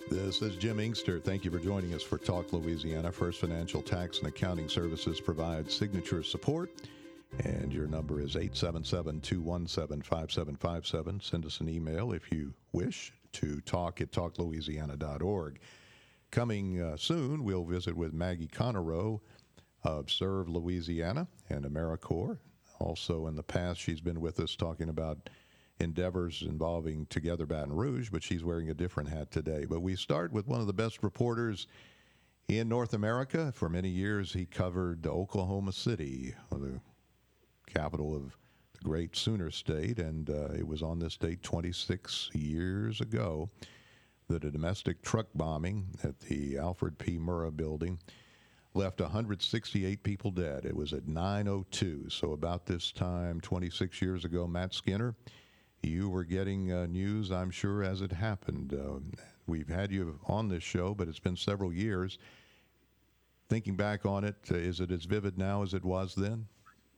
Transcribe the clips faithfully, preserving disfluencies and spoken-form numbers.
This is Jim Inkster. Thank you for joining us for Talk Louisiana. First Financial Tax and Accounting Services provides signature support, and your number is eight seven seven, two one seven, five seven five seven. Send us an email if you wish to talk at talk louisiana dot org. Coming uh, soon, we'll visit with Maggie Connerow of Serve Louisiana and AmeriCorps. Also, in the past, she's been with us talking about endeavors involving Together Baton Rouge, but she's wearing a different hat today. But we start with one of the best reporters in North America. For many years, he covered Oklahoma City, the capital of the great Sooner State, and uh, it was on this date twenty-six years ago that a domestic truck bombing at the Alfred P. Murrah building left one hundred sixty-eight people dead. It was at nine oh two, so about this time twenty-six years ago. Matt Skinner, you were getting uh, news, I'm sure, as it happened. Uh, we've had you on this show, but it's been several years. Thinking back on it, uh, is it as vivid now as it was then?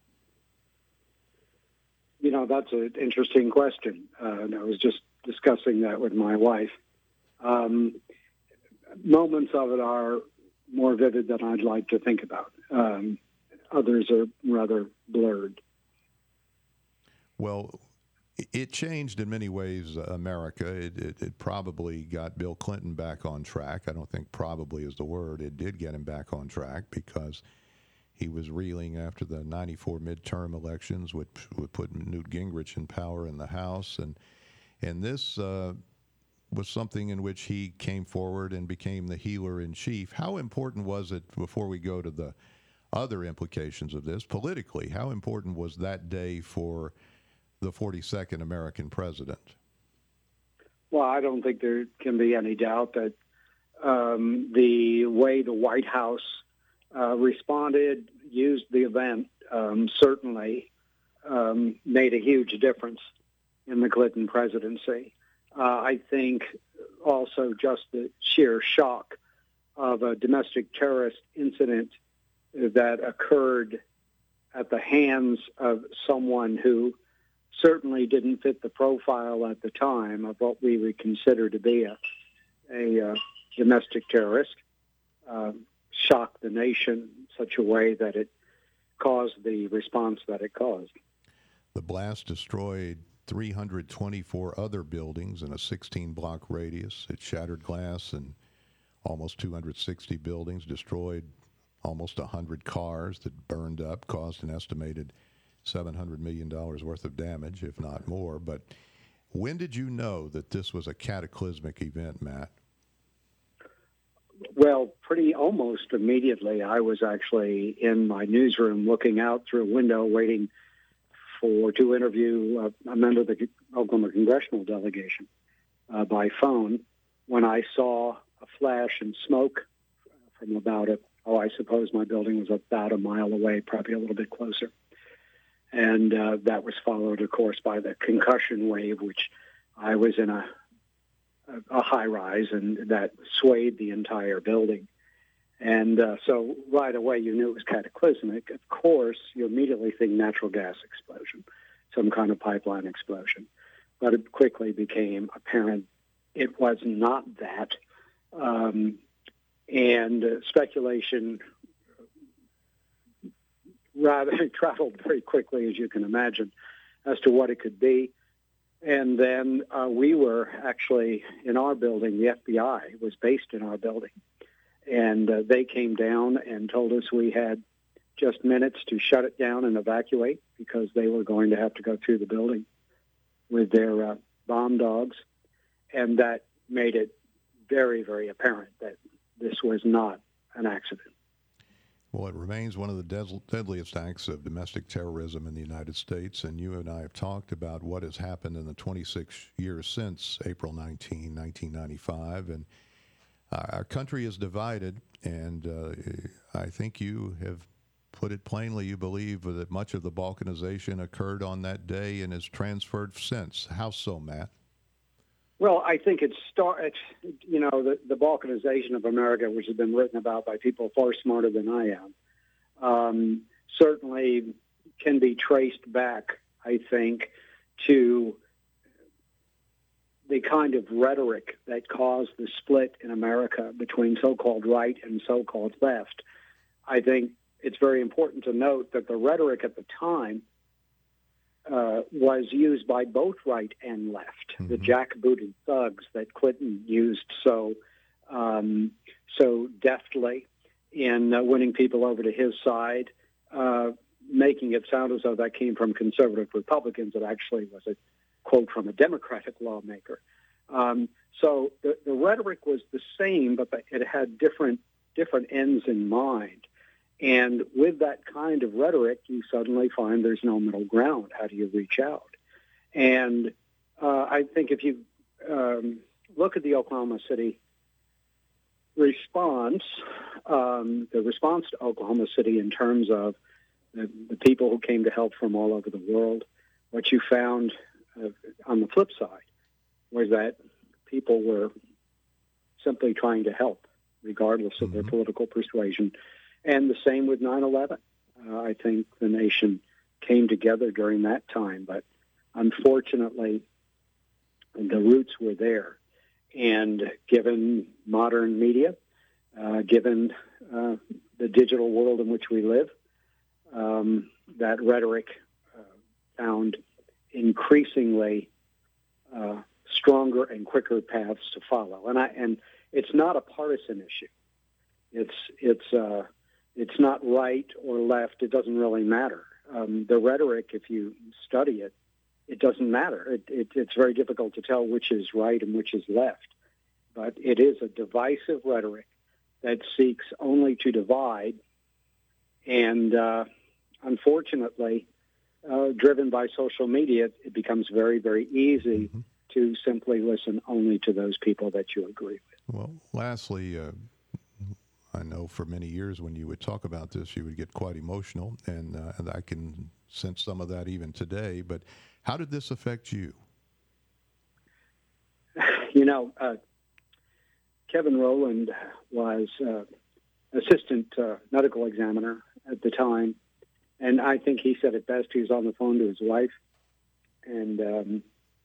You know, that's an interesting question. Uh, and I was just discussing that with my wife. Um, moments of it are more vivid than I'd like to think about. Um, others are rather blurred. Well, it changed in many ways uh, America. It, it, it probably got Bill Clinton back on track. I don't think probably is the word. It did get him back on track because he was reeling after the ninety-four midterm elections, which would put Newt Gingrich in power in the House. And, and this uh, was something in which he came forward and became the healer in chief. How important was it, before we go to the other implications of this, politically, how important was that day for the forty-second American president? Well, I don't think there can be any doubt that um, the way the White House uh, responded, used the event, um, certainly um, made a huge difference in the Clinton presidency. Uh, I think also just the sheer shock of a domestic terrorist incident that occurred at the hands of someone who certainly didn't fit the profile at the time of what we would consider to be a, a uh, domestic terrorist, uh, shocked the nation in such a way that it caused the response that it caused. The blast destroyed three hundred twenty-four other buildings in a sixteen-block radius. It shattered glass in almost two hundred sixty buildings, destroyed almost one hundred cars that burned up, caused an estimated seven hundred million dollars worth of damage, if not more. But when did you know that this was a cataclysmic event, Matt? Well, pretty almost immediately. I was actually in my newsroom looking out through a window waiting for to interview uh, a member of the Oklahoma congressional delegation uh, by phone when I saw a flash and smoke from about a, oh, I suppose my building was about a mile away, probably a little bit closer. And uh, that was followed, of course, by the concussion wave, which I was in a, a, a high-rise, and that swayed the entire building. And uh, so right away you knew it was cataclysmic. Of course, you immediately think natural gas explosion, some kind of pipeline explosion. But it quickly became apparent it was not that. Um, and uh, speculation rather traveled very quickly, as you can imagine, as to what it could be. And then uh, we were actually in our building. The F B I was based in our building. And uh, they came down and told us we had just minutes to shut it down and evacuate because they were going to have to go through the building with their uh, bomb dogs. And that made it very, very apparent that this was not an accident. Well, it remains one of the des- deadliest acts of domestic terrorism in the United States, and you and I have talked about what has happened in the twenty-six years since April nineteenth, nineteen ninety-five, and uh, our country is divided, and uh, I think you have put it plainly. You believe that much of the balkanization occurred on that day and has transferred since. How so, Matt? Well, I think it started, you know, the, the balkanization of America, which has been written about by people far smarter than I am, um, certainly can be traced back, I think, to the kind of rhetoric that caused the split in America between so-called right and so-called left, I think it's very important to note that the rhetoric at the time uh, was used by both right and left. Mm-hmm. The jackbooted thugs that Clinton used so um, so deftly in uh, winning people over to his side, uh, making it sound as though that came from conservative Republicans. It actually was a quote from a Democratic lawmaker. Um, so the, the rhetoric was the same, but it had different different ends in mind. And with that kind of rhetoric, you suddenly find there's no middle ground. How do you reach out? And uh, I think if you um, look at the Oklahoma City response, um, the response to Oklahoma City in terms of the, the people who came to help from all over the world, what you found uh, on the flip side was that people were simply trying to help, regardless of mm-hmm. their political persuasion. And the same with nine eleven. Uh, I think the nation came together during that time, but unfortunately, the roots were there. And given modern media, uh, given uh, the digital world in which we live, um, that rhetoric uh, found increasingly uh, stronger and quicker paths to follow. And I and it's not a partisan issue. It's it's uh, it's not right or left. It doesn't really matter. Um, the rhetoric, if you study it, it doesn't matter. It, it, it's very difficult to tell which is right and which is left. But it is a divisive rhetoric that seeks only to divide. And uh, unfortunately, uh, driven by social media, it becomes very, very easy mm-hmm. to simply listen only to those people that you agree with. Well, lastly, uh, I know for many years when you would talk about this, you would get quite emotional, and, uh, and I can sense some of that even today. But how did this affect you? You know, uh, Kevin Rowland was uh, assistant uh, medical examiner at the time, and I think he said it best. He was on the phone to his wife, and um,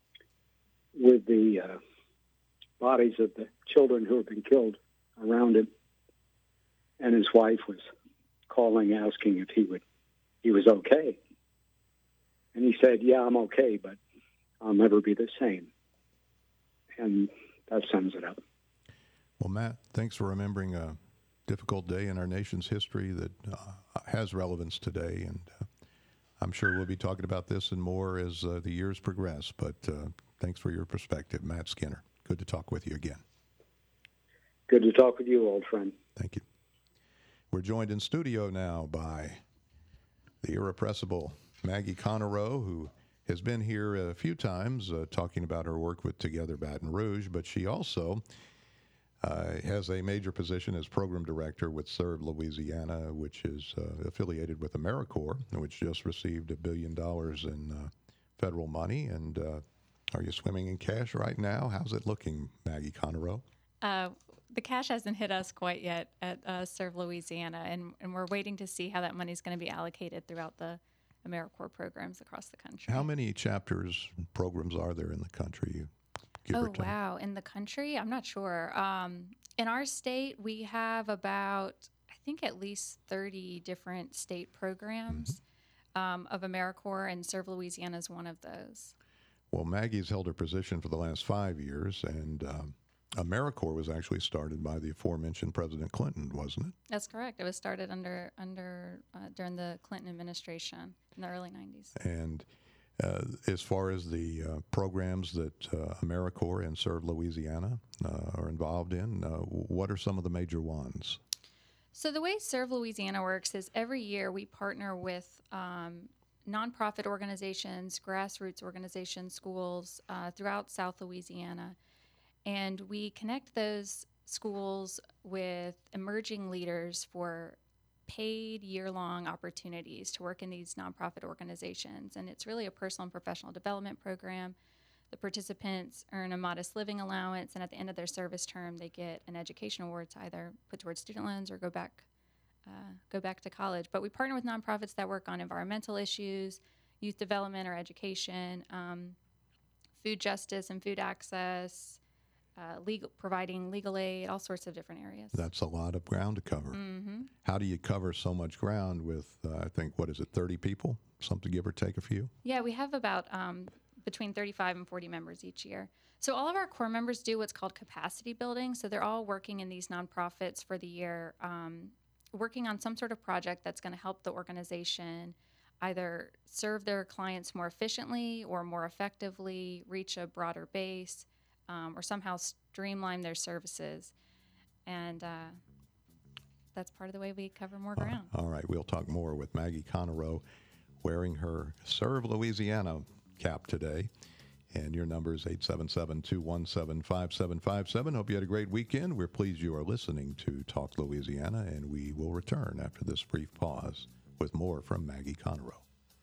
with the uh, bodies of the children who had been killed around him, and his wife was calling, asking if he would, he was okay. And he said, "Yeah, I'm okay, but I'll never be the same." And that sums it up. Well, Matt, thanks for remembering a difficult day in our nation's history that uh, has relevance today. And uh, I'm sure we'll be talking about this and more as uh, the years progress. But uh, thanks for your perspective, Matt Skinner. Good to talk with you again. Good to talk with you, old friend. Thank you. We're joined in studio now by the irrepressible Maggie Connerow, who has been here a few times uh, talking about her work with Together Baton Rouge, but she also uh, has a major position as program director with Serve Louisiana, which is uh, affiliated with AmeriCorps, which just received a billion dollars in uh, federal money. And uh, are you swimming in cash right now? How's it looking, Maggie Connerow? Uh, the cash hasn't hit us quite yet at uh, Serve Louisiana, and, and we're waiting to see how that money is going to be allocated throughout the AmeriCorps programs across the country. How many chapters and programs are there in the country? Give oh, or take? wow. In the country? I'm not sure. Um, in our state, we have about, I think, at least thirty different state programs mm-hmm. um, of AmeriCorps, and Serve Louisiana is one of those. Well, Maggie's held her position for the last five years, and um, AmeriCorps was actually started by the aforementioned President Clinton, wasn't it? That's correct. It was started under under uh, during the Clinton administration in the early nineties. And uh, as far as the uh, programs that uh, AmeriCorps and Serve Louisiana uh, are involved in, uh, what are some of the major ones? So the way Serve Louisiana works is every year we partner with um, nonprofit organizations, grassroots organizations, schools uh, throughout South Louisiana. And we connect those schools with emerging leaders for paid year-long opportunities to work in these nonprofit organizations. And it's really a personal and professional development program. The participants earn a modest living allowance, and at the end of their service term, they get an education award to either put towards student loans or go back, uh, go back to college. But we partner with nonprofits that work on environmental issues, youth development or education, um, food justice and food access, uh, legal, providing legal aid, all sorts of different areas. That's a lot of ground to cover. Mm-hmm. How do you cover so much ground with, uh, I think, what is it, thirty people? Something give or take a few? Yeah, we have about um, between thirty-five and forty members each year. So all of our core members do what's called capacity building. So they're all working in these nonprofits for the year, um, working on some sort of project that's going to help the organization either serve their clients more efficiently or more effectively, reach a broader base, um, or somehow streamline their services. And uh, that's part of the way we cover more ground. Uh, all right, we'll talk more with Maggie Connerow wearing her Serve Louisiana cap today. And your number is eight seven seven, two one seven, five seven five seven. Hope you had a great weekend. We're pleased you are listening to Talk Louisiana, and we will return after this brief pause with more from Maggie Connerow.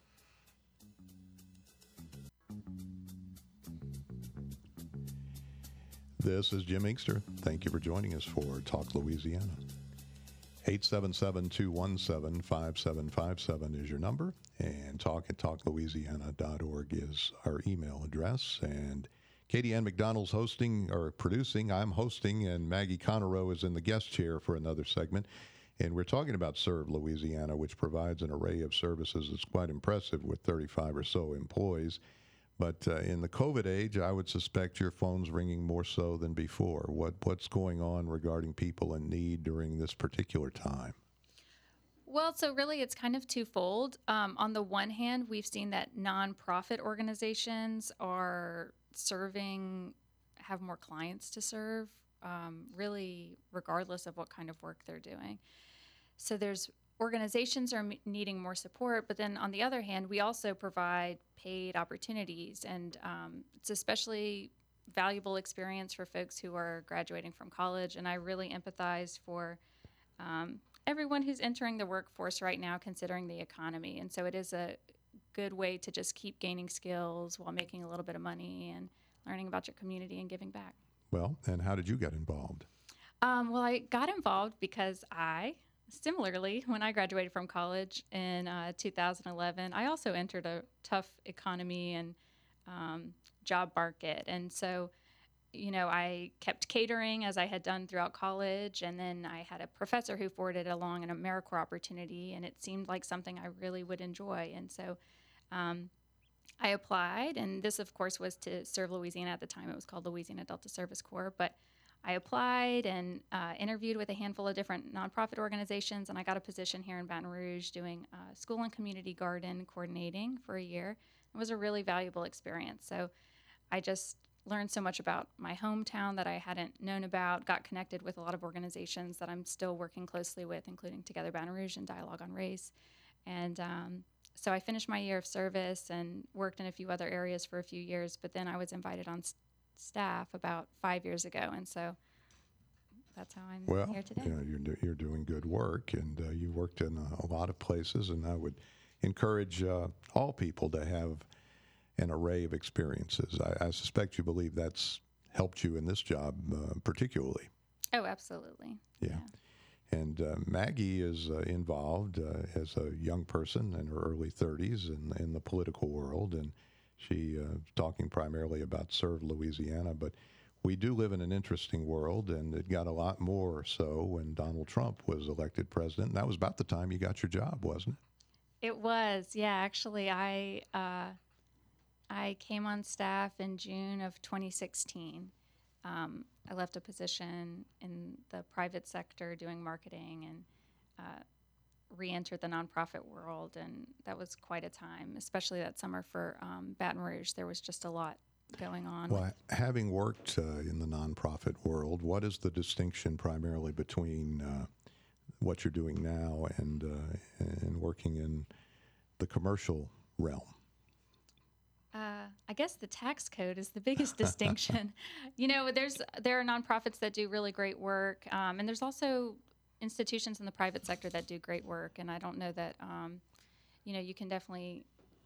This is Jim Inkster. Thank you for joining us for Talk Louisiana. eight seven seven, two one seven, five seven five seven is your number, and talk at talk louisiana dot org is our email address. And Katie Ann McDonald's hosting or producing. I'm hosting, and Maggie Connerow is in the guest chair for another segment. And we're talking about Serve Louisiana, which provides an array of services that's quite impressive with thirty-five or so employees. But uh, in the COVID age, I would suspect your phone's ringing more so than before. What What's going on regarding people in need during this particular time? Well, so really it's kind of twofold. Um, on the one hand, we've seen that nonprofit organizations are serving, have more clients to serve, um, really regardless of what kind of work they're doing. So there's organizations are m- needing more support, but then on the other hand, we also provide paid opportunities, and um, it's especially valuable experience for folks who are graduating from college. And I really empathize for um, everyone who's entering the workforce right now, considering the economy. And so it is a good way to just keep gaining skills while making a little bit of money and learning about your community and giving back. Well, and how did you get involved? Um, well, I got involved because I, similarly, when I graduated from college in uh, two thousand eleven, I also entered a tough economy and um, job market. And so, you know, I kept catering as I had done throughout college. And then I had a professor who forwarded along an AmeriCorps opportunity, and it seemed like something I really would enjoy. And so um, I applied, and this, of course, was to Serve Louisiana at the time. It was called Louisiana Delta Service Corps. But I applied and uh, interviewed with a handful of different nonprofit organizations, and I got a position here in Baton Rouge doing uh, school and community garden coordinating for a year. It was a really valuable experience. So I just learned so much about my hometown that I hadn't known about, got connected with a lot of organizations that I'm still working closely with, including Together Baton Rouge and Dialogue on Race. And um, so I finished my year of service and worked in a few other areas for a few years, but then I was invited on st- staff about five years ago, and so that's how I'm well, here today. You know, you're, do, you're doing good work, and uh, you worked in a, a lot of places, and I would encourage uh, all people to have an array of experiences. I, I suspect you believe that's helped you in this job uh, particularly. Oh, absolutely. Yeah. yeah. And uh, Maggie is uh, involved uh, as a young person in her early thirties in, in the political world, and she uh, talking primarily about Serve Louisiana, but we do live in an interesting world, and it got a lot more so when Donald Trump was elected president. And that was about the time you got your job, wasn't it? It was, yeah. Actually, I uh, I came on staff in June of twenty sixteen. Um, I left a position in the private sector doing marketing and uh, re-entered the nonprofit world, and that was quite a time, especially that summer for um, Baton Rouge. There was just a lot going on. Well, having worked uh, in the nonprofit world, what is the distinction primarily between uh, what you're doing now and uh, and working in the commercial realm? Uh, I guess the tax code is the biggest distinction. You know, there's there are nonprofits that do really great work, um, and there's also institutions in the private sector that do great work. And I don't know that, um, you know, you can definitely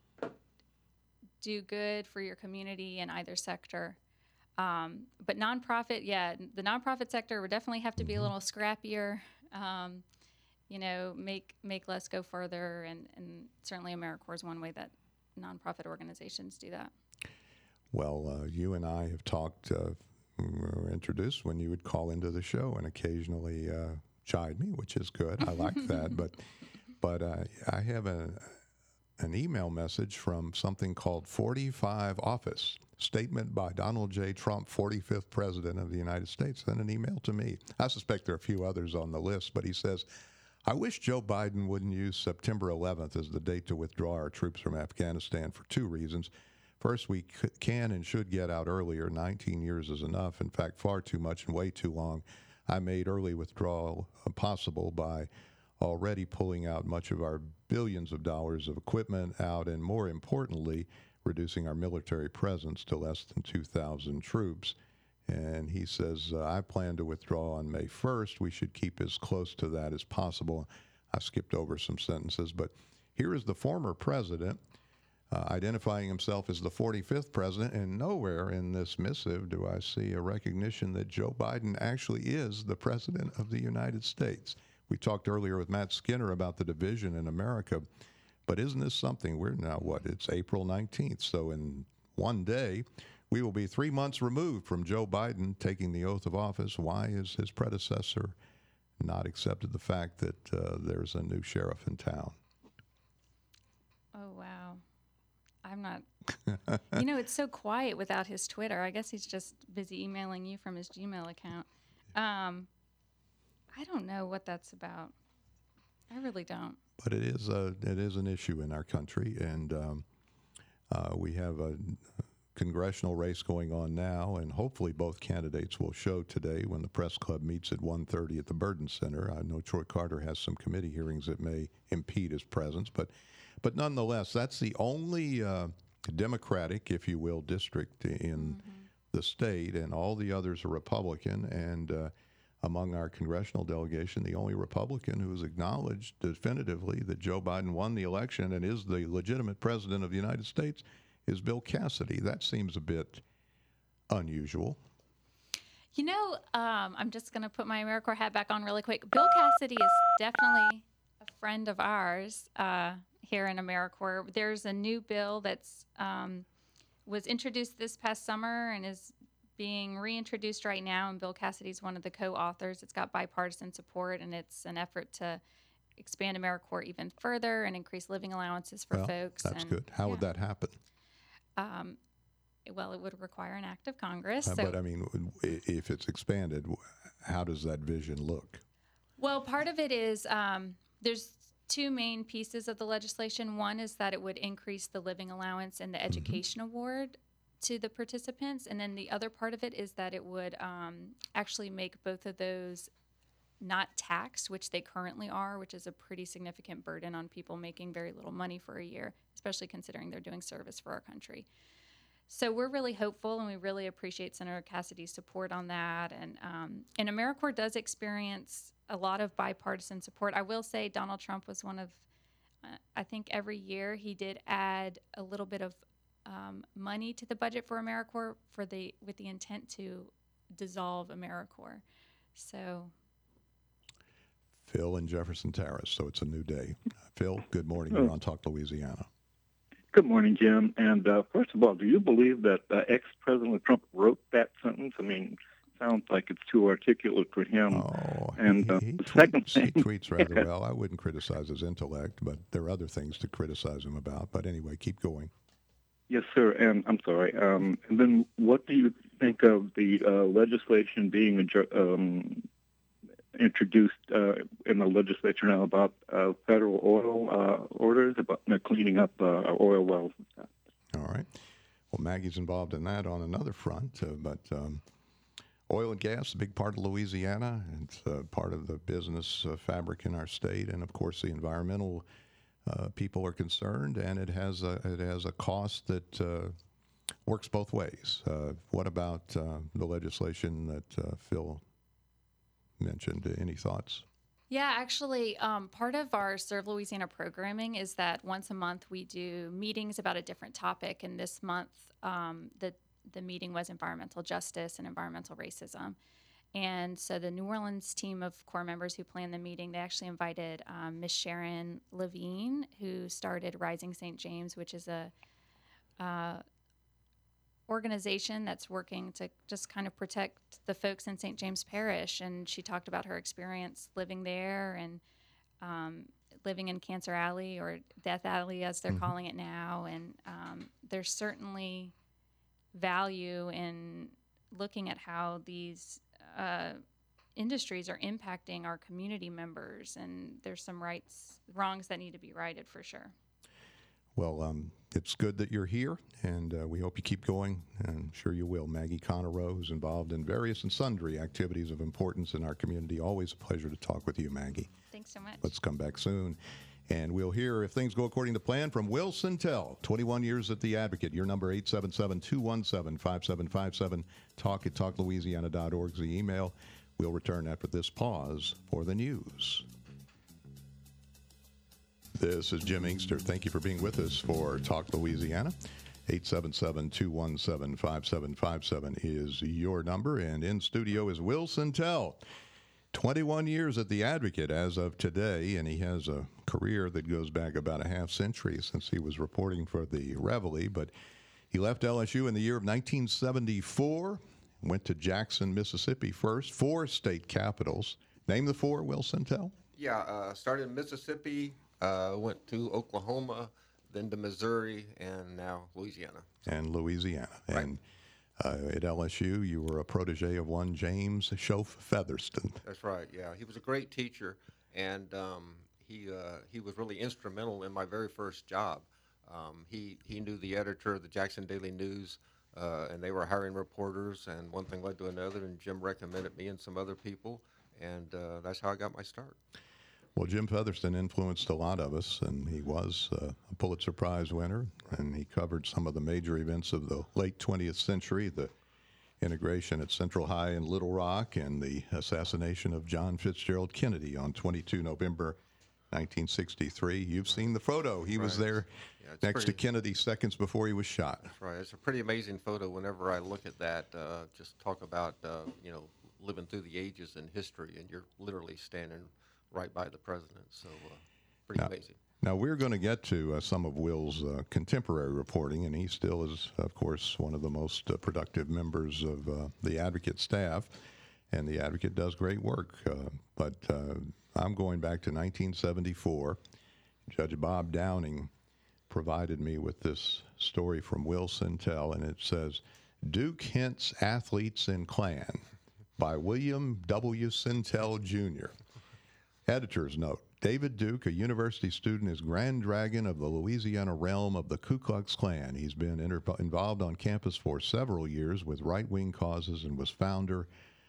do good for your community in either sector. Um, but nonprofit, yeah, the nonprofit sector would definitely have to be a little scrappier. Um, you know, make make less go further, and, and certainly AmeriCorps is one way that nonprofit organizations do that. Well, uh, you and I have talked, uh, we were introduced when you would call into the show and occasionally uh, chide me, which is good. I like that. But but uh, I have a, an email message from something called forty-five Office. Statement by Donald J. Trump, forty-fifth President of the United States. Sent an email to me. I suspect there are a few others on the list, but he says, I wish Joe Biden wouldn't use September eleventh as the date to withdraw our troops from Afghanistan for two reasons. First, we can and should get out earlier. nineteen years is enough. In fact, far too much and way too long. I made early withdrawal possible by already pulling out much of our billions of dollars of equipment out and, more importantly, reducing our military presence to less than two thousand troops. And he says, uh, I plan to withdraw on May first. We should keep as close to that as possible. I skipped over some sentences, but here is the former president uh, identifying himself as the forty-fifth president, and nowhere in this missive do I see a recognition that Joe Biden actually is the president of the United States. We talked earlier with Matt Skinner about the division in America, but isn't this something? We're now, what, it's April nineteenth, so in one day, we will be three months removed from Joe Biden taking the oath of office. Why has his predecessor not accepted the fact that uh, there's a new sheriff in town? Oh, wow. I'm not, you know, it's so quiet without his Twitter. I guess he's just busy emailing you from his Gmail account. Um, I don't know what that's about. I really don't. But it is a, it is an issue in our country, and um, uh, we have a congressional race going on now, and hopefully both candidates will show today when the press club meets at one thirty at the Burden Center. I know Troy Carter has some committee hearings that may impede his presence, but but nonetheless, that's the only uh, Democratic, if you will, district in mm-hmm. the state, and all the others are Republican. And uh, among our congressional delegation, the only Republican who has acknowledged definitively that Joe Biden won the election and is the legitimate president of the United States is Bill Cassidy. That seems a bit unusual. You know, um, I'm just going to put my AmeriCorps hat back on really quick. Bill Cassidy is definitely a friend of ours uh, here in AmeriCorps. There's a new bill that's um, was introduced this past summer and is being reintroduced right now, and Bill Cassidy's one of the co-authors. It's got bipartisan support, and it's an effort to expand AmeriCorps even further and increase living allowances for well, folks. That's and, good. How yeah. would that happen? Um, well, it would require an act of Congress. Uh, so. But, I mean, if it's expanded, how does that vision look? Well, part of it is um, there's two main pieces of the legislation. One is that it would increase the living allowance and the education mm-hmm. award to the participants. And then the other part of it is that it would um, actually make both of those not taxed, which they currently are, which is a pretty significant burden on people making very little money for a year, especially considering they're doing service for our country. So we're really hopeful, and we really appreciate Senator Cassidy's support on that. And, um, and AmeriCorps does experience a lot of bipartisan support. I will say Donald Trump was one of, uh, I think every year he did add a little bit of um, money to the budget for AmeriCorps for the with the intent to dissolve AmeriCorps. So... Phil in Jefferson Terrace, so it's a new day. Phil, good morning. You're on Talk Louisiana. Good morning, Jim. And uh, first of all, do you believe that uh, ex-President Trump wrote that sentence? I mean, sounds like it's too articulate for him. Oh, and uh, he, he, the tweets, second thing, he tweets rather well. I wouldn't criticize his intellect, but there are other things to criticize him about. But anyway, keep going. Yes, sir. And I'm sorry. Um, and then what do you think of the uh, legislation being adjourned? Um, introduced uh, in the legislature now about uh, federal oil uh, orders, about uh, cleaning up uh, our oil wells and stuff. All right. Well, Maggie's involved in that on another front, uh, but um, oil and gas is a big part of Louisiana. It's uh, part of the business uh, fabric in our state, and of course the environmental uh, people are concerned, and it has a, it has a cost that uh, works both ways. Uh, what about uh, the legislation that uh, Phil mentioned? Any thoughts? Yeah, actually, um, part of our Serve Louisiana programming is that once a month we do meetings about a different topic. And this month, um, the the meeting was environmental justice and environmental racism. And so the New Orleans team of Corps members who planned the meeting, they actually invited um, Miss Sharon Levine, who started Rising Saint James, which is a uh, organization that's working to just kind of protect the folks in Saint James Parish. And she talked about her experience living there and um, living in Cancer Alley, or Death Alley as they're mm-hmm. calling it now. And um, there's certainly value in looking at how these uh, industries are impacting our community members, and there's some rights, wrongs that need to be righted for sure. Well, um, it's good that you're here, and uh, we hope you keep going, and I'm sure you will. Maggie Connerow, who's involved in various and sundry activities of importance in our community. Always a pleasure to talk with you, Maggie. Thanks so much. Let's come back soon. And we'll hear, if things go according to plan, from Will Sintel, twenty-one years at The Advocate. Your number, eight seven seven, two one seven, five seven five seven. Talk at talk louisiana dot org is the email. We'll return after this pause for the news. This is Jim Inkster. Thank you for being with us for Talk Louisiana. eight seven seven, two one seven, five seven five seven is your number. And in studio is Will Sintel. twenty-one years at The Advocate as of today, and he has a career that goes back about a half century since he was reporting for the Reveille. But he left L S U in the year of nineteen seventy-four, went to Jackson, Mississippi first, four state capitals. Name the four, Will Sintel. Yeah, uh, started in Mississippi, uh, went to Oklahoma, then to Missouri, and now Louisiana. And Louisiana. Right. And Uh, at L S U, you were a protege of one James Schoaf Featherston. That's right. Yeah, he was a great teacher, and um, he uh, he was really instrumental in my very first job. Um, he he knew the editor of the Jackson Daily News, uh, and they were hiring reporters, and one thing led to another, and Jim recommended me and some other people, and uh, that's how I got my start. Well, Jim Featherston influenced a lot of us, and he was uh, a Pulitzer Prize winner, and he covered some of the major events of the late twentieth century, the integration at Central High in Little Rock, and the assassination of John Fitzgerald Kennedy on the twenty-second of November, nineteen sixty-three. You've seen the photo. He right. was there yeah, next pretty, to Kennedy seconds before he was shot. That's right. It's a pretty amazing photo whenever I look at that. Uh, just talk about, uh, you know, living through the ages in history, and you're literally standing right by the president, so uh, pretty now, amazing. Now, we're going to get to uh, some of Will's uh, contemporary reporting, and he still is, of course, one of the most uh, productive members of uh, the Advocate staff, and the Advocate does great work. Uh, but uh, I'm going back to nineteen seventy-four. Judge Bob Downing provided me with this story from Will Sintel, and it says, Duke Hints Athletes in Klan by William W. Sintel, Junior Editor's note, David Duke, a university student, is Grand Dragon of the Louisiana realm of the Ku Klux Klan. He's been inter- involved on campus for several years with right-wing causes and was founder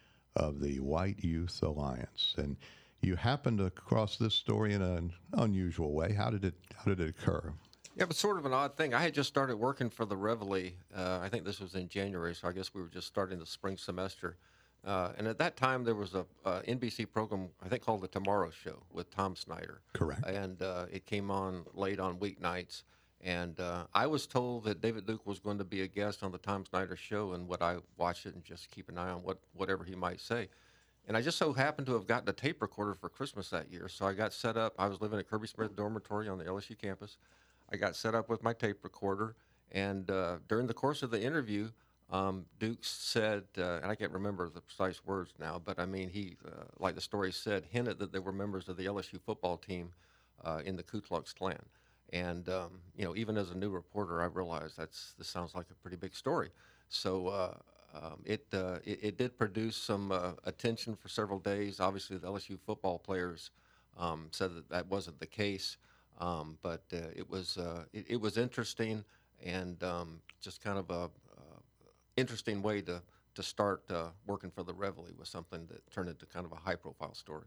of the White Youth Alliance. And you happened across this story in an unusual way. How did it, how did it occur? Yeah, it was sort of an odd thing. I had just started working for the Reveille. Uh, I think this was in January, so I guess we were just starting the spring semester. Uh, and at that time, there was a uh, N B C program, I think, called The Tomorrow Show with Tom Snyder. Correct. And uh, it came on late on weeknights. And uh, I was told that David Duke was going to be a guest on the Tom Snyder Show, and would I watch it and just keep an eye on what whatever he might say. And I just so happened to have gotten a tape recorder for Christmas that year. So I got set up. I was living at Kirby Smith Dormitory on the L S U campus. I got set up with my tape recorder. And uh, during the course of the interview, Um, Duke said, uh, and I can't remember the precise words now, but I mean, he, uh, like the story said, hinted that there were members of the L S U football team uh, in the Ku Klux Klan. And, um, you know, even as a new reporter, I realized that's this sounds like a pretty big story. So uh, um, it, uh, it it did produce some uh, attention for several days. Obviously, the L S U football players um, said that that wasn't the case, um, but uh, it was uh, it, it was interesting and um, just kind of a interesting way to, to start uh, working for the Reveille was something that turned into kind of a high-profile story.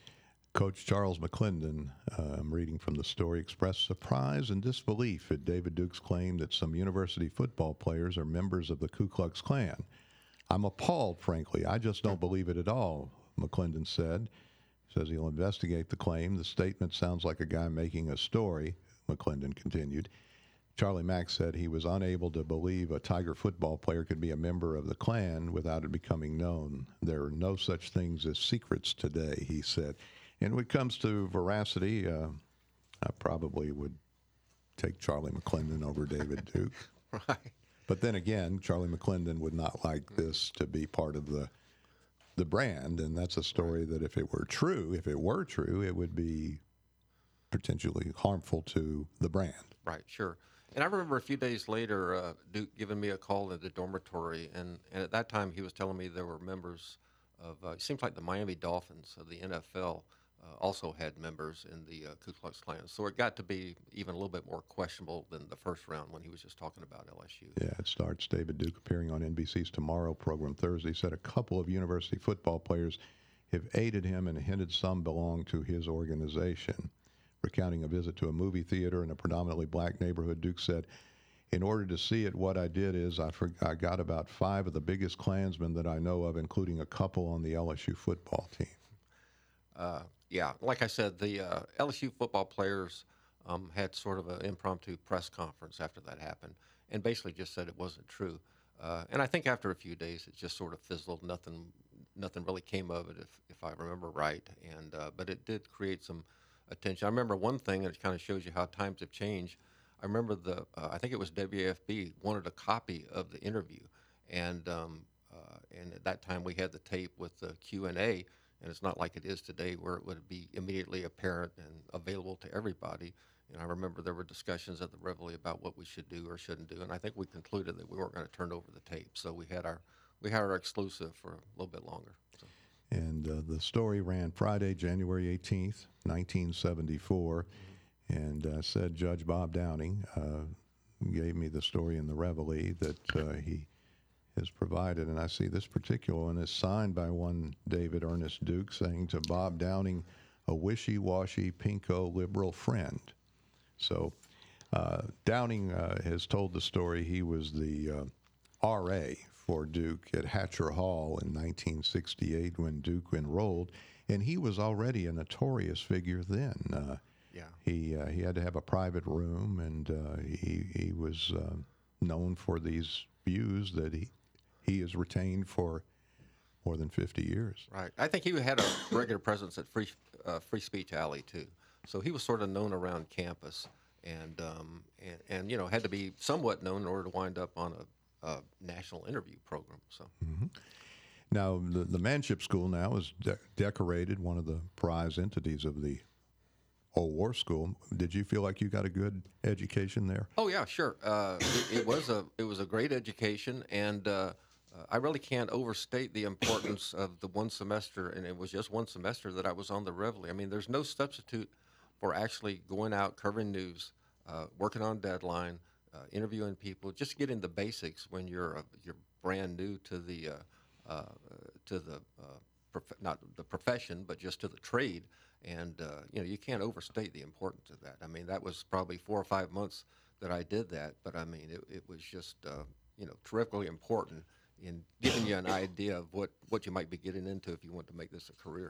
Coach Charles McClendon, uh, I'm reading from the story, expressed surprise and disbelief at David Duke's claim that some university football players are members of the Ku Klux Klan. I'm appalled, frankly. I just don't believe it at all, McClendon said. Says he'll investigate the claim. The statement sounds like a guy making a story, McClendon continued. Charlie Mack said he was unable to believe a Tiger football player could be a member of the Klan without it becoming known. There are no such things as secrets today, he said. And when it comes to veracity, uh, I probably would take Charlie McClendon over David Duke. Right. But then again, Charlie McClendon would not like this to be part of the the brand, and that's a story that if it were true, if it were true, it would be potentially harmful to the brand. Right, sure. And I remember a few days later, uh, Duke giving me a call in the dormitory, and, and at that time he was telling me there were members of, uh, it seems like the Miami Dolphins of the N F L uh, also had members in the uh, Ku Klux Klan. So it got to be even a little bit more questionable than the first round when he was just talking about L S U. Yeah, it starts. David Duke appearing on N B C's Tomorrow program Thursday said a couple of university football players have aided him and hinted some belong to his organization. Recounting a visit to a movie theater in a predominantly black neighborhood, Duke said, in order to see it, what I did is I, for, I got about five of the biggest Klansmen that I know of, including a couple on the L S U football team. Uh, yeah, like I said, the uh, L S U football players um, had sort of an impromptu press conference after that happened and basically just said it wasn't true. Uh, and I think after a few days, it just sort of fizzled. Nothing nothing really came of it, if, if I remember right. And uh, But it did create some attention. I remember one thing, and it kind of shows you how times have changed. I remember the, uh, I think it was W A F B wanted a copy of the interview. And um, uh, and at that time, we had the tape with the Q and A. And it's not like it is today where it would be immediately apparent and available to everybody. And I remember there were discussions at the Reveille about what we should do or shouldn't do. And I think we concluded that we weren't going to turn over the tape. So we had our we had our exclusive for a little bit longer. So. And uh, the story ran Friday, January eighteenth, nineteen seventy-four. Mm-hmm. And uh, said Judge Bob Downing uh, gave me the story in the Reveille that uh, he is provided, and I see this particular one is signed by one David Ernest Duke saying to Bob Downing, a wishy-washy pinko liberal friend. So uh, Downing uh, has told the story he was the uh, R A for Duke at Hatcher Hall in nineteen sixty-eight when Duke enrolled, and he was already a notorious figure then. Uh, yeah. He uh, he had to have a private room, and uh, he, he was uh, known for these views that he he has retained for more than fifty years. Right. I think he had a regular presence at Free uh, Free Speech Alley too, so he was sort of known around campus, and um, and, and you know had to be somewhat known in order to wind up on a, a national interview program. So. Mm-hmm. Now the the Manship School now is de- decorated one of the prize entities of the Old War School. Did you feel like you got a good education there? Oh yeah, sure. Uh, it, it was a it was a great education, and uh, uh, I really can't overstate the importance of the one semester, and it was just one semester that I was on the Reveille. I mean, there's no substitute for actually going out, covering news, uh, working on deadline, uh, interviewing people, just getting the basics when you're uh, you're brand new to the uh, uh, to the uh, prof- not the profession, but just to the trade. And, uh, you know, you can't overstate the importance of that. I mean, that was probably four or five months that I did that. But, I mean, it, it was just, uh, you know, terrifically important in giving you an idea of what, what you might be getting into if you want to make this a career.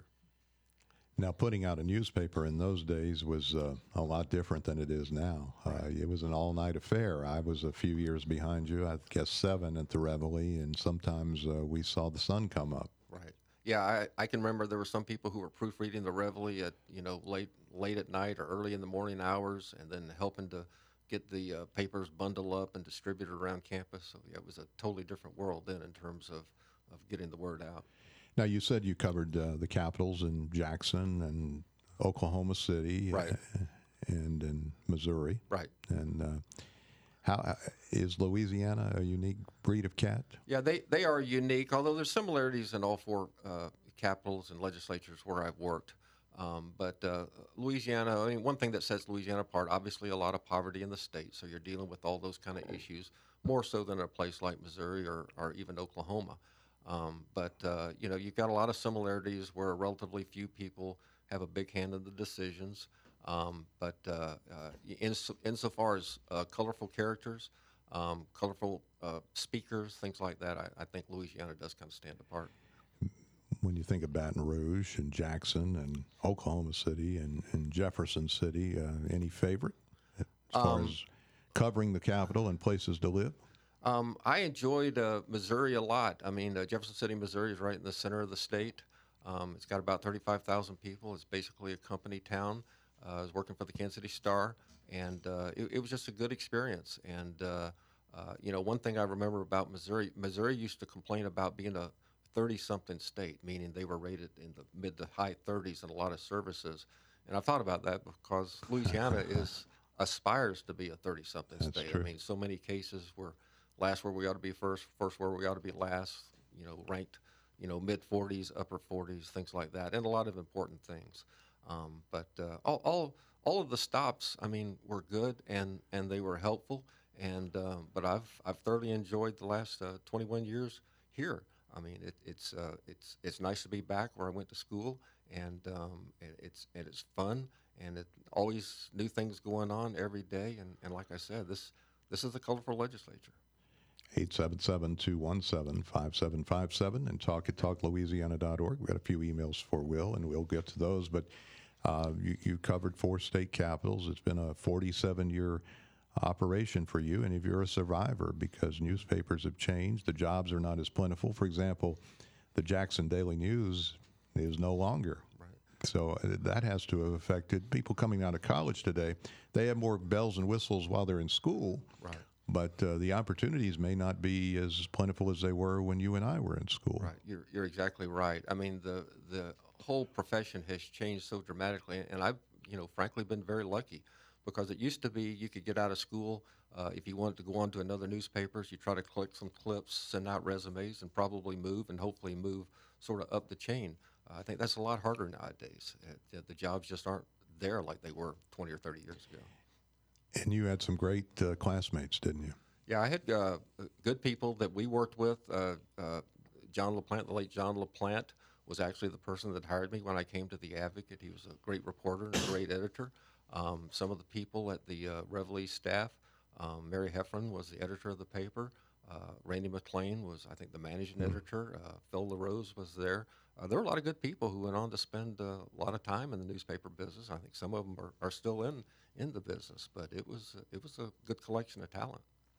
Now, putting out a newspaper in those days was uh, a lot different than it is now. Right. Uh, it was an all-night affair. I was a few years behind you, I guess seven at the Reveille, and sometimes uh, we saw the sun come up. Right. Yeah, I, I can remember there were some people who were proofreading the Reveille at, you know, late late at night or early in the morning hours, and then helping to get the uh, papers bundled up and distributed around campus. So, yeah, it was a totally different world then in terms of, of getting the word out. Now, you said you covered uh, the capitals in Jackson and Oklahoma City, right, uh, and in Missouri, right. And uh, how uh, is Louisiana a unique breed of cat? Yeah, they, they are unique, although there's similarities in all four uh, capitals and legislatures where I've worked. Um, but uh, Louisiana, I mean, one thing that sets Louisiana apart, obviously a lot of poverty in the state, so you're dealing with all those kind of issues, more so than a place like Missouri or, or even Oklahoma. Um, but, uh, you know, you've got a lot of similarities where relatively few people have a big hand in the decisions. Um, but uh, uh, in, insofar as uh, colorful characters, um, colorful uh, speakers, things like that, I, I think Louisiana does kind of stand apart. When you think of Baton Rouge and Jackson and Oklahoma City and, and Jefferson City, uh, any favorite as far um, as covering the capital and places to live? Um, I enjoyed uh, Missouri a lot. I mean, uh, Jefferson City, Missouri is right in the center of the state. Um, it's got about thirty-five thousand people. It's basically a company town. Uh, I was working for the Kansas City Star, and uh, it, it was just a good experience. And uh, Uh, you know, one thing I remember about Missouri, Missouri used to complain about being a thirty-something state, meaning they were rated in the mid to high thirties in a lot of services. And I thought about that because Louisiana is aspires to be a thirty-something state. True. I mean, so many cases where last where we ought to be first, first where we ought to be last, you know, ranked, you know, mid forties, upper forties, things like that, and a lot of important things. Um, but uh, all, all all of the stops, I mean, were good and, and they were helpful. And um, but I've I've thoroughly enjoyed the last uh, twenty-one years here. I mean, it, it's uh, it's it's nice to be back where I went to school, and um, it, it's and it's fun, and it always new things going on every day. And, and like I said, this this is a colorful legislature. eight seven seven, two one seven, five seven five seven and talk at talk louisiana dot org. We've got a few emails for Will, and we'll get to those. But uh, you, you covered four state capitals. It's been a forty-seven-year operation for you, and if you're a survivor, because newspapers have changed, the jobs are not as plentiful. For example, the Jackson Daily News is no longer. Right. So uh, that has to have affected people coming out of college today. They have more bells and whistles while they're in school. Right. But uh, the opportunities may not be as plentiful as they were when you and I were in school. Right, you're you're exactly right. I mean, the the whole profession has changed so dramatically, and I've you know frankly been very lucky, because it used to be you could get out of school uh, if you wanted to go on to another newspapers, you try to collect some clips, send out resumes, and probably move and hopefully move sort of up the chain. Uh, I think that's a lot harder nowadays. Uh, the, the jobs just aren't there like they were twenty or thirty years ago. And you had some great uh, classmates, didn't you? Yeah, I had uh, good people that we worked with. Uh, uh, John LaPlante, the late John LaPlante, was actually the person that hired me when I came to the Advocate. He was a great reporter and a great editor. Um, some of the people at the uh, Reveille staff, um, Mary Heffron was the editor of the paper. Uh, Randy McLean was, I think, the managing Mm-hmm. editor. Uh, Phil LaRose was there. Uh, there were a lot of good people who went on to spend uh, a lot of time in the newspaper business. I think some of them are, are still in, in the business, but it was it was a good collection of talent.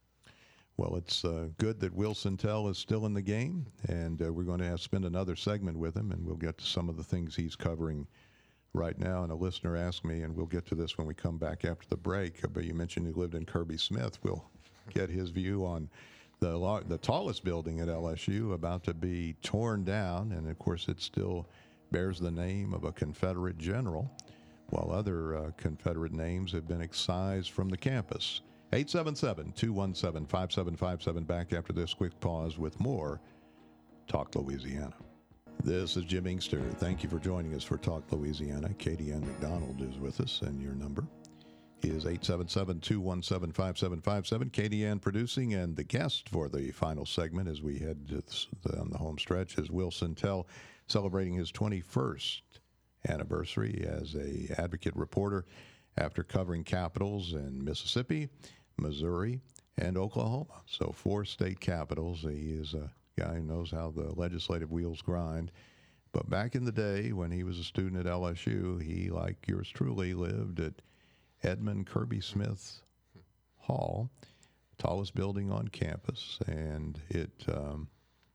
Well, it's uh, good that Will Sintel is still in the game, and uh, we're going to have spend another segment with him, and we'll get to some of the things he's covering right now. And a listener asked me, and we'll get to this when we come back after the break, but you mentioned he lived in Kirby Smith. We'll get his view on the lo- the tallest building at L S U about to be torn down, and of course it still bears the name of a Confederate general, while other uh, Confederate names have been excised from the campus. eight seven seven, two one seven, five seven five seven. Back after this quick pause with more Talk Louisiana. This is Jim Inkster. Thank you for joining us for Talk Louisiana. Katie Ann McDonald is with us, and your number is eight seven seven, two one seven, five seven five seven. Katie Ann producing, and the guest for the final segment as we head to the, on the home stretch is Will Sintel, celebrating his twenty-first anniversary as a Advocate reporter after covering capitals in Mississippi, Missouri, and Oklahoma. So four state capitals. He is a guy who knows how the legislative wheels grind. But back in the day when he was a student at L S U, he, like yours truly, lived at Edmund Kirby Smith Hall, tallest building on campus, and it um,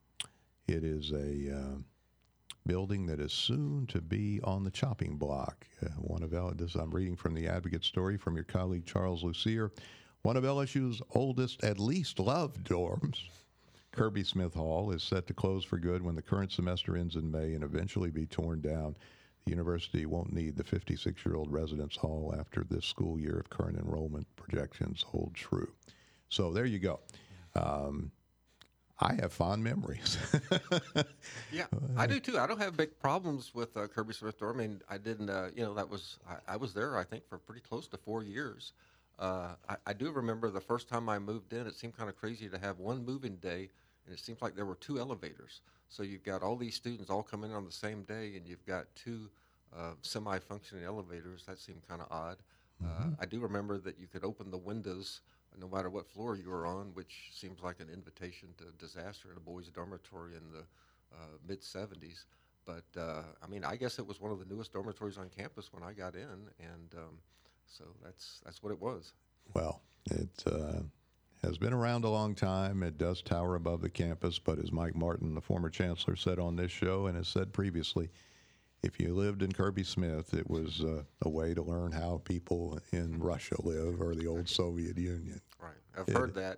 it is a uh, building that is soon to be on the chopping block. Uh, one of L- this I'm reading from the Advocate story from your colleague Charles Lucier. One of L S U's oldest, at least loved dorms, Kirby Smith Hall, is set to close for good when the current semester ends in May and eventually be torn down. The university won't need the fifty-six-year-old residence hall after this school year if current enrollment projections hold true. So there you go. Um, I have fond memories. Yeah, I do too. I don't have big problems with uh, Kirby Smith Dorm. I mean, I didn't, uh, you know, that was, I, I was there, I think, for pretty close to four years. Uh, I, I do remember the first time I moved in, it seemed kind of crazy to have one moving day, and it seems like there were two elevators. So you've got all these students all coming in on the same day, and you've got two uh, semi-functioning elevators. That seemed kind of odd. Mm-hmm. Uh, I do remember that you could open the windows no matter what floor you were on, which seems like an invitation to disaster in a boys' dormitory in the uh, mid seventies. But, uh, I mean, I guess it was one of the newest dormitories on campus when I got in, and um, so that's that's what it was. Well, it uh, has been around a long time. It does tower above the campus, but as Mike Martin, the former chancellor, said on this show and has said previously, if you lived in Kirby Smith, it was uh, a way to learn how people in Russia live or the old Soviet Union. Right. I've It, heard that.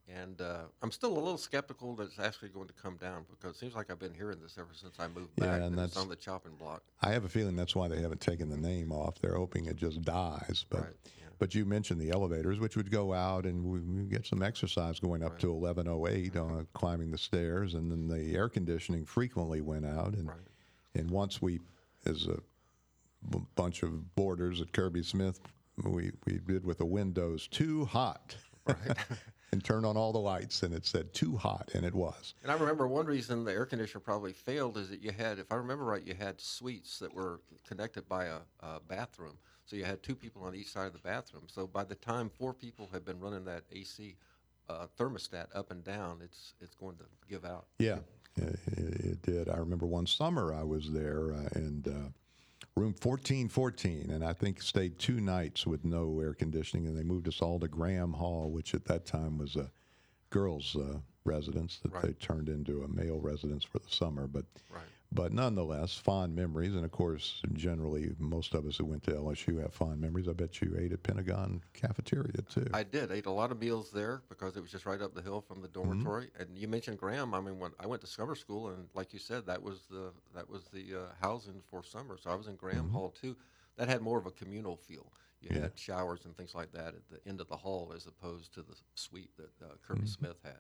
And uh, I'm still a little skeptical that it's actually going to come down because it seems like I've been hearing this ever since I moved Yeah, back. and that it's that's- on the chopping block. I have a feeling that's why they haven't taken the name off. They're hoping it just dies. But Right, yeah. but you mentioned the elevators, which would go out, and we, we get some exercise going up Right. to eleven oh eight, Mhm. uh, climbing the stairs, and then the air conditioning frequently went out. And Right. and once we, as a b- bunch of boarders at Kirby Smith, we, we did with the windows too hot. Right. And turned on all the lights, and it said too hot, and it was. And I remember one reason the air conditioner probably failed is that you had, if I remember right, you had suites that were connected by a, a bathroom. So you had two people on each side of the bathroom. So by the time four people have been running that A C uh, thermostat up and down, it's it's going to give out. Yeah, it, it did. I remember one summer I was there, uh, and uh, room fourteen fourteen, and I think stayed two nights with no air conditioning, and they moved us all to Graham Hall, which at that time was a girls' uh, residence that Right. they turned into a male residence for the summer. But Right. but nonetheless, fond memories, and of course, generally, most of us who went to L S U have fond memories. I bet you ate at Pentagon Cafeteria too. I did. I ate a lot of meals there because it was just right up the hill from the dormitory. And you mentioned Graham. I mean, when I went to summer school, and like you said, that was the that was the uh, housing for summer. So I was in Graham Mhm. Hall too. That had more of a communal feel. You Yeah. had showers and things like that at the end of the hall, as opposed to the suite that uh, Kirby Mhm. Smith had.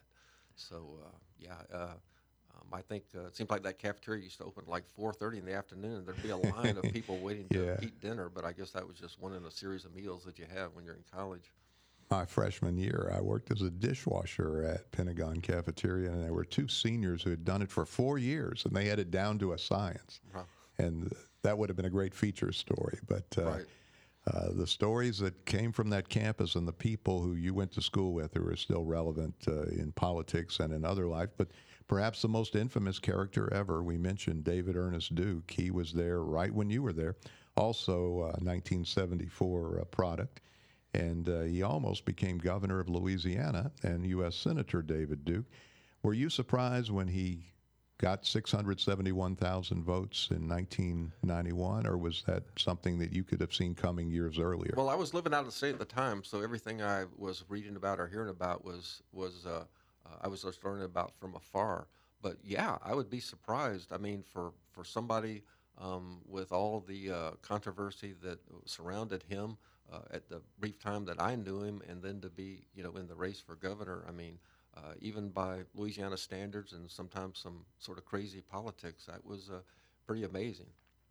So uh, yeah. Uh, Um, I think uh, it seemed like that cafeteria used to open at like four thirty in the afternoon, and there'd be a line of people waiting to Yeah. eat dinner. But I guess that was just one in a series of meals that you have when you're in college. My freshman year, I worked as a dishwasher at Pentagon Cafeteria, and there were two seniors who had done it for four years, and they had it down to a science. Wow. And that would have been a great feature story. But uh, Right. uh, the stories that came from that campus and the people who you went to school with who are still relevant uh, in politics and in other life, but perhaps the most infamous character ever, we mentioned David Ernest Duke. He was there right when you were there, also a nineteen seventy-four uh, product. And uh, he almost became governor of Louisiana, and U S Senator David Duke. Were you surprised when he got six hundred seventy-one thousand votes in nineteen ninety-one, or was that something that you could have seen coming years earlier? Well, I was living out of the state at the time, so everything I was reading about or hearing about was was uh, uh, I was just learning about from afar. But yeah, I would be surprised. I mean, for for somebody um, with all the uh, controversy that surrounded him uh, at the brief time that I knew him, and then to be you know in the race for governor. I mean. Uh, even by Louisiana standards and sometimes some sort of crazy politics, that was uh, pretty amazing.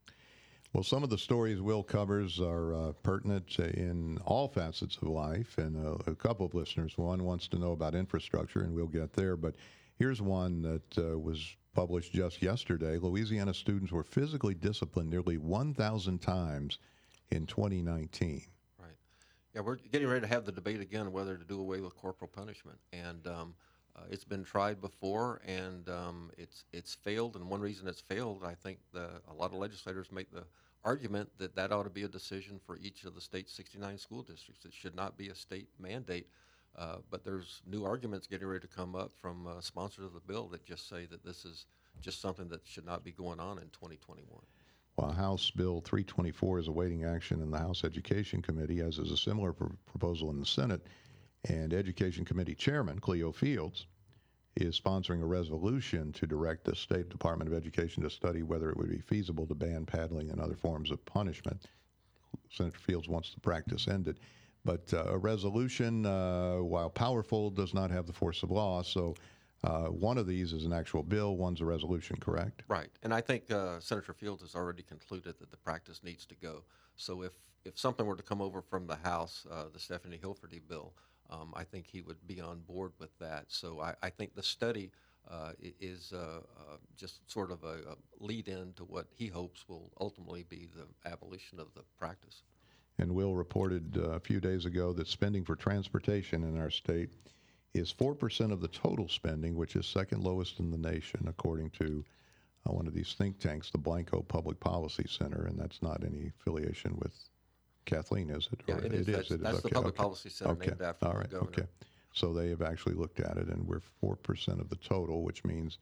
Well, some of the stories Will covers are uh, pertinent in all facets of life, and uh, a couple of listeners. One wants to know about infrastructure, and we'll get there. But here's one that uh, was published just yesterday. Louisiana students were physically disciplined nearly one thousand times in twenty nineteen. Yeah, we're getting ready to have the debate again whether to do away with corporal punishment, and um, uh, it's been tried before, and um, it's it's failed. And one reason it's failed, I think, the, a lot of legislators make the argument that that ought to be a decision for each of the state's sixty-nine school districts. It should not be a state mandate. Uh, but there's new arguments getting ready to come up from uh, sponsors of the bill that just say that this is just something that should not be going on in twenty twenty-one. While House Bill three twenty-four is awaiting action in the House Education Committee, as is a similar pr- proposal in the Senate, and Education Committee Chairman Cleo Fields is sponsoring a resolution to direct the State Department of Education to study whether it would be feasible to ban paddling and other forms of punishment. Senator Fields wants the practice ended. But uh, a resolution, uh, while powerful, does not have the force of law, so Uh, one of these is an actual bill, one's a resolution, correct? Right, and I think uh, Senator Fields has already concluded that the practice needs to go. So if, if something were to come over from the House, uh, the Stephanie Hilferty bill, um, I think he would be on board with that. So I, I think the study uh, is uh, uh, just sort of a, a lead-in to what he hopes will ultimately be the abolition of the practice. And Will reported uh, a few days ago that spending for transportation in our state is four percent of the total spending, which is second lowest in the nation, according to uh, one of these think tanks, the Blanco Public Policy Center, and that's not any affiliation with Kathleen, is it? Yeah, Or it is. That's, it is. that's Okay, the Public okay. Policy Center Okay. named after All the right. governor. Okay. So they have actually looked at it, and we're four percent of the total, which means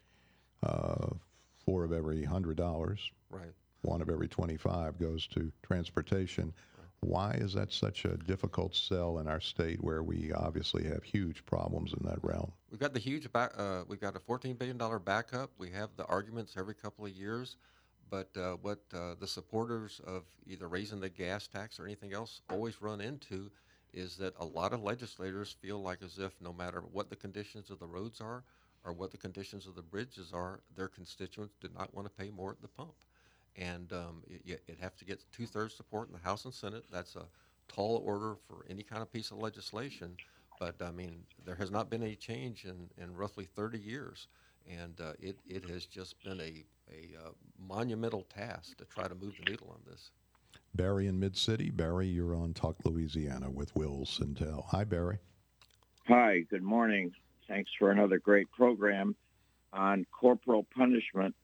uh, four of every one hundred dollars, Right. one of every twenty-five goes to transportation. Why is that such a difficult sell in our state where we obviously have huge problems in that realm? We've got the huge back. Uh, we've got a fourteen billion dollar backup. We have the arguments every couple of years, but uh, what uh, the supporters of either raising the gas tax or anything else always run into is that a lot of legislators feel like as if no matter what the conditions of the roads are or what the conditions of the bridges are, their constituents do not want to pay more at the pump. And um, it, it have to get two-thirds support in the House and Senate. That's a tall order for any kind of piece of legislation. But, I mean, there has not been any change in, in roughly thirty years. And uh, it, it has just been a, a uh, monumental task to try to move the needle on this. Barry in Mid-City. Barry, you're on Talk Louisiana with Will Sintel. Hi, Barry. Hi, good morning. Thanks for another great program on corporal punishment.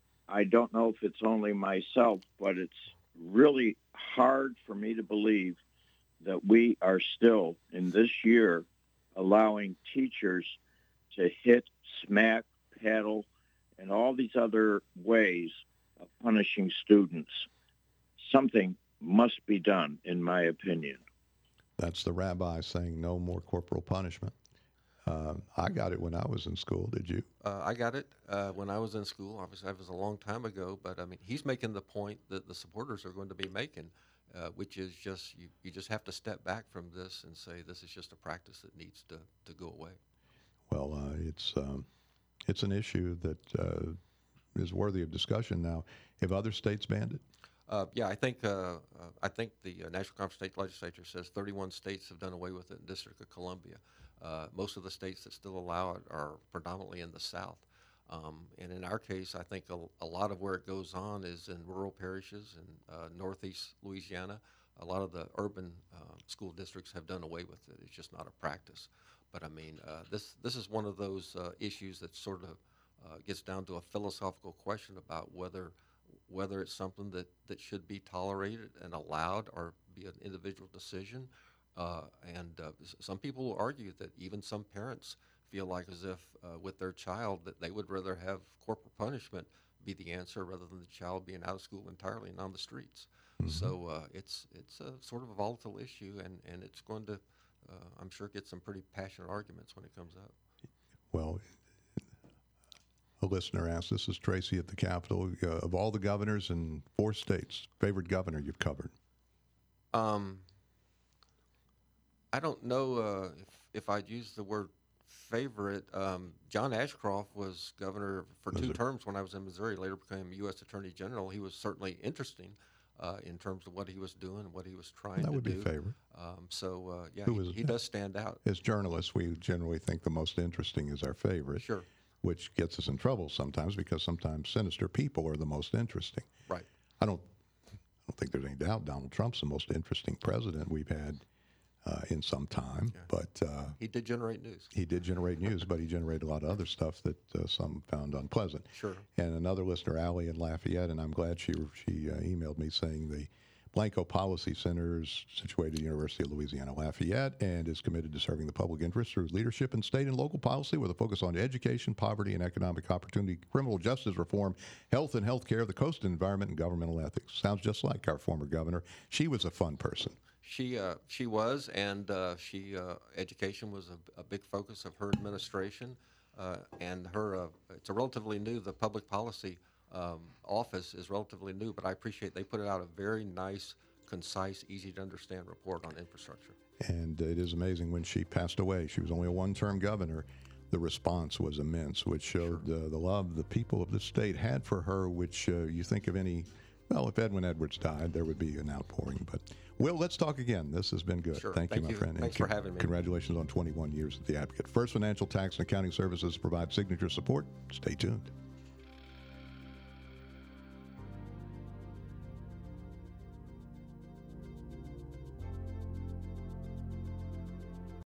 I don't know if it's only myself, but it's really hard for me to believe that we are still, in this year, allowing teachers to hit, smack, paddle, and all these other ways of punishing students. Something must be done, in my opinion. That's the rabbi saying no more corporal punishment. Uh, I got it when I was in school. Did you? Uh, I got it uh, when I was in school. Obviously, that was a long time ago. But, I mean, he's making the point that the supporters are going to be making, uh, which is just you, you just have to step back from this and say this is just a practice that needs to, to go away. Well, uh, it's um, it's an issue that uh, is worthy of discussion now. Have other states banned it? Uh, yeah, I think uh, uh, I think the uh, National Conference State Legislature says thirty-one states have done away with it in the District of Columbia. Uh, most of the states that still allow it are predominantly in the South. Um, and in our case, I think a, a lot of where it goes on is in rural parishes in uh, northeast Louisiana. A lot of the urban uh, school districts have done away with it. It's just not a practice. But I mean, uh, this this is one of those uh, issues that sort of uh, gets down to a philosophical question about whether whether it's something that, that should be tolerated and allowed or be an individual decision. Uh, and uh, some people will argue that even some parents feel like as if uh, with their child that they would rather have corporal punishment be the answer rather than the child being out of school entirely and on the streets. Mm-hmm. So uh, it's it's a sort of a volatile issue, and, and it's going to, uh, I'm sure, get some pretty passionate arguments when it comes up. Well, a listener asked, this is Tracy at the Capitol, uh, of all the governors in four states, favorite governor you've covered? Um, I don't know uh, if, if I'd use the word favorite. Um, John Ashcroft was governor for was two it? terms when I was in Missouri, later became U S Attorney General. He was certainly interesting uh, in terms of what he was doing and what he was trying that to do. That would be favorite. Um, so, uh, yeah, Who he, was, he does stand out. As journalists, we generally think the most interesting is our favorite. Sure. Which gets us in trouble sometimes because sometimes sinister people are the most interesting. Right. I don't, I don't think there's any doubt Donald Trump's the most interesting president we've had uh, in some time. Yeah. But uh, he did generate news. He did generate news, but he generated a lot of other stuff that uh, some found unpleasant. Sure. And another listener, Allie in Lafayette, and I'm glad she she uh, emailed me saying the Blanco Policy Center is situated at the University of Louisiana Lafayette and is committed to serving the public interest through leadership in state and local policy with a focus on education, poverty and economic opportunity, criminal justice reform, health and health care, the coast environment, and governmental ethics. Sounds just like our former governor. She was a fun person. She uh, she was, and uh, she uh, education was a, a big focus of her administration, uh, and her uh, it's a relatively new, the public policy Um, office is relatively new, but I appreciate they put out a very nice, concise, easy to understand report on infrastructure. And it is amazing when she passed away. She was only a one-term governor. The response was immense, which showed sure. uh, the love the people of the state had for her, which uh, you think of any, well, if Edwin Edwards died, there would be an outpouring. But, Will, let's talk again. This has been good. Sure. Thank, Thank you, my you. friend. Thanks and for having me. Congratulations on twenty-one years at The Advocate. First Financial Tax and Accounting Services provides signature support. Stay tuned.